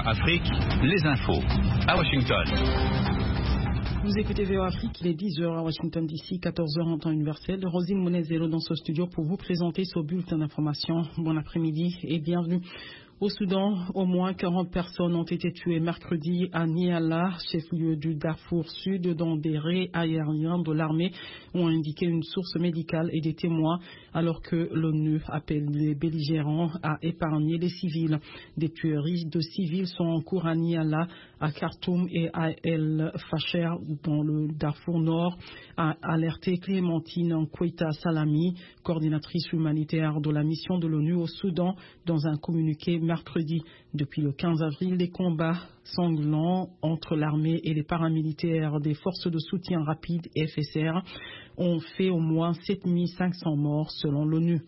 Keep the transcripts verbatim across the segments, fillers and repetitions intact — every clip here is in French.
Afrique, les infos. À Washington. Vous écoutez V O Afrique, il est dix heures à Washington D C, quatorze heures en temps universel. Rosine Monezero dans ce studio pour vous présenter ce bulletin d'information. Bon après-midi et bienvenue. Au Soudan, au moins quarante personnes ont été tuées mercredi à Niala, chef-lieu du Darfour Sud, dans des raids aériens de l'armée, ont indiqué une source médicale et des témoins, alors que l'ONU appelle les belligérants à épargner les civils. Des tueries de civils sont en cours à Niala, à Khartoum et à El Fasher, dans le Darfour Nord, a alerté Clémentine Nkweta Salami, coordinatrice humanitaire de la mission de l'ONU au Soudan, dans un communiqué mercredi. Depuis le quinze avril, les combats sanglants entre l'armée et les paramilitaires des forces de soutien rapide F S R ont fait au moins sept mille cinq cents morts selon l'ONU.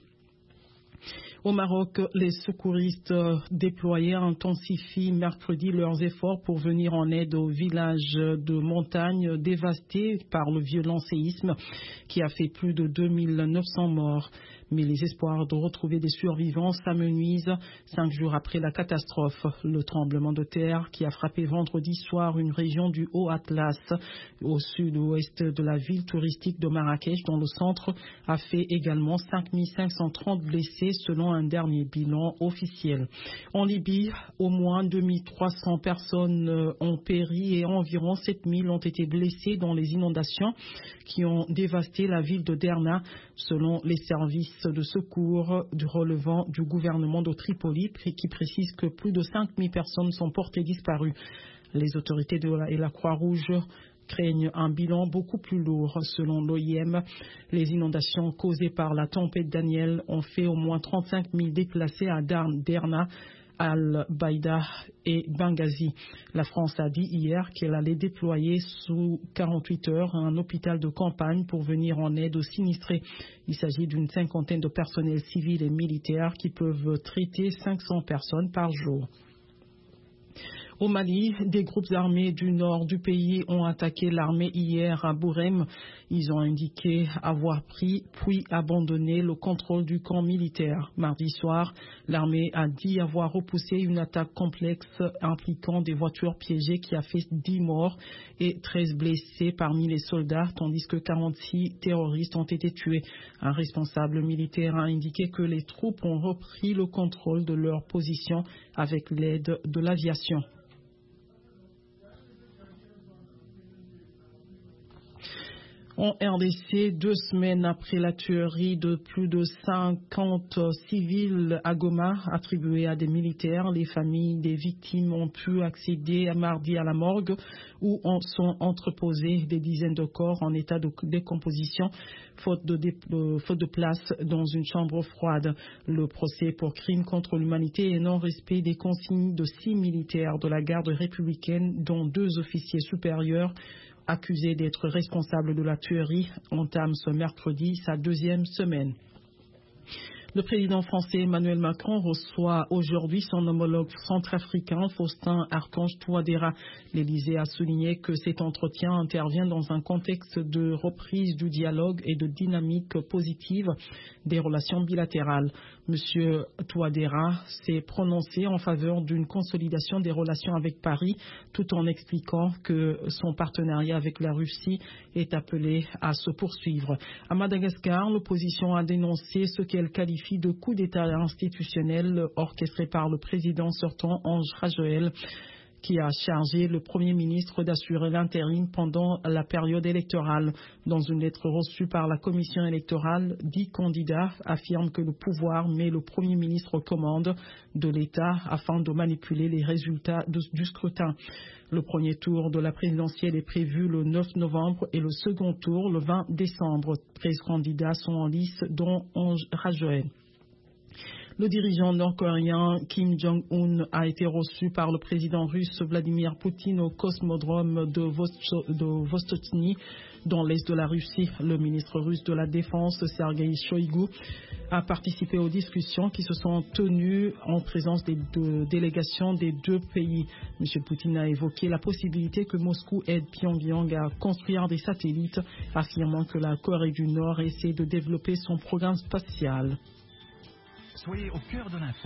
Au Maroc, les secouristes déployés intensifient mercredi leurs efforts pour venir en aide aux villages de montagne dévastés par le violent séisme qui a fait plus de deux mille neuf cents morts. Mais les espoirs de retrouver des survivants s'amenuisent cinq jours après la catastrophe. Le tremblement de terre qui a frappé vendredi soir une région du Haut-Atlas au sud-ouest de la ville touristique de Marrakech dans le centre a fait également cinq mille cinq cent trente blessés selon un dernier bilan officiel. En Libye, au moins deux mille trois cents personnes ont péri et environ sept mille ont été blessées dans les inondations qui ont dévasté la ville de Derna selon les services de secours du relevant du gouvernement de Tripoli qui précise que plus de cinq mille personnes sont portées disparues. Les autorités de la, et la Croix-Rouge craignent un bilan beaucoup plus lourd. Selon l'O I M, les inondations causées par la tempête Daniel ont fait au moins trente-cinq mille déplacés à Derna, Al-Baïda et Benghazi. La France a dit hier qu'elle allait déployer sous quarante-huit heures un hôpital de campagne pour venir en aide aux sinistrés. Il s'agit d'une cinquantaine de personnels civils et militaires qui peuvent traiter cinq cents personnes par jour. Au Mali, des groupes armés du nord du pays ont attaqué l'armée hier à Bourem. Ils ont indiqué avoir pris puis abandonné le contrôle du camp militaire. Mardi soir, l'armée a dit avoir repoussé une attaque complexe impliquant des voitures piégées qui a fait dix morts et treize blessés parmi les soldats, tandis que quarante-six terroristes ont été tués. Un responsable militaire a indiqué que les troupes ont repris le contrôle de leur position avec l'aide de l'aviation. En R D C, deux semaines après la tuerie de plus de cinquante civils à Goma attribués à des militaires, les familles des victimes ont pu accéder à mardi à la morgue où sont entreposés des dizaines de corps en état de décomposition, faute de, dé, euh, faute de place dans une chambre froide. Le procès pour crime contre l'humanité et non-respect des consignes de six militaires de la garde républicaine, dont deux officiers supérieurs, accusé d'être responsable de la tuerie, entame ce mercredi sa deuxième semaine. Le président français Emmanuel Macron reçoit aujourd'hui son homologue centrafricain Faustin Archange Touadéra. L'Élysée a souligné que cet entretien intervient dans un contexte de reprise du dialogue et de dynamique positive des relations bilatérales. Monsieur Touadéra s'est prononcé en faveur d'une consolidation des relations avec Paris, tout en expliquant que son partenariat avec la Russie est appelé à se poursuivre. À Madagascar, l'opposition a dénoncé ce qu'elle qualifie de coup d'État institutionnel orchestré par le président sortant Ange Rajoel, qui a chargé le Premier ministre d'assurer l'intérim pendant la période électorale. Dans une lettre reçue par la commission électorale, dix candidats affirment que le pouvoir met le Premier ministre aux commandes de l'État afin de manipuler les résultats de, du scrutin. Le premier tour de la présidentielle est prévu le neuf novembre et le second tour le vingt décembre. treize candidats sont en lice, dont Ange Rajoel. Le dirigeant nord-coréen Kim Jong-un a été reçu par le président russe Vladimir Poutine au cosmodrome de, Vosto- de Vostochny, dans l'est de la Russie. Le ministre russe de la Défense, Sergei Shoigu, a participé aux discussions qui se sont tenues en présence des deux délégations des deux pays. M. Poutine a évoqué la possibilité que Moscou aide Pyongyang à construire des satellites, affirmant que la Corée du Nord essaie de développer son programme spatial. Soyez au cœur de l'info.